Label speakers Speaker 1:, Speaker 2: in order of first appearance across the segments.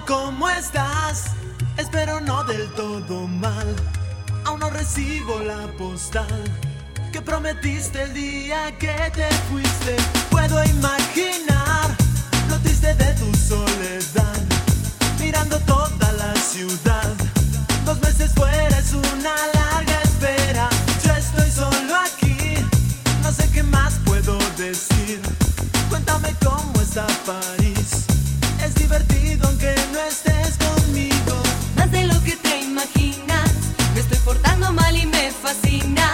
Speaker 1: ¿Cómo estás? Espero no del todo mal. Aún no recibo la postal que prometiste el día que te fuiste. Puedo imaginar lo triste de tu soledad, mirando toda la ciudad. 2 meses fuera es una larga espera. Yo estoy solo aquí, no sé qué más puedo decir. Cuéntame cómo está París. Es divertido aunque no estés conmigo.
Speaker 2: Más de lo que te imaginas, me estoy portando mal y me fascina.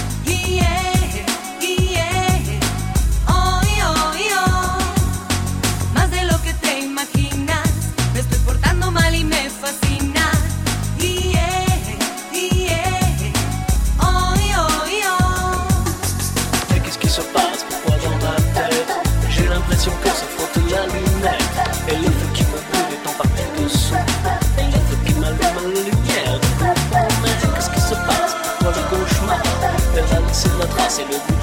Speaker 2: Oh, oh, oh. Más de lo que te imaginas, me estoy portando mal y me fascina. Oh, oh, oh.
Speaker 3: Mais qu'est-ce qui se passe, pourquoi dans ma tête j'ai l'impression que ça frotte la lunette. Et le feu qui me brûle est en partie dessous, et le feu qui m'allume la lumière. Mais qu'est-ce qui se passe, pourquoi le cauchemar elle a laissé la trace et le goût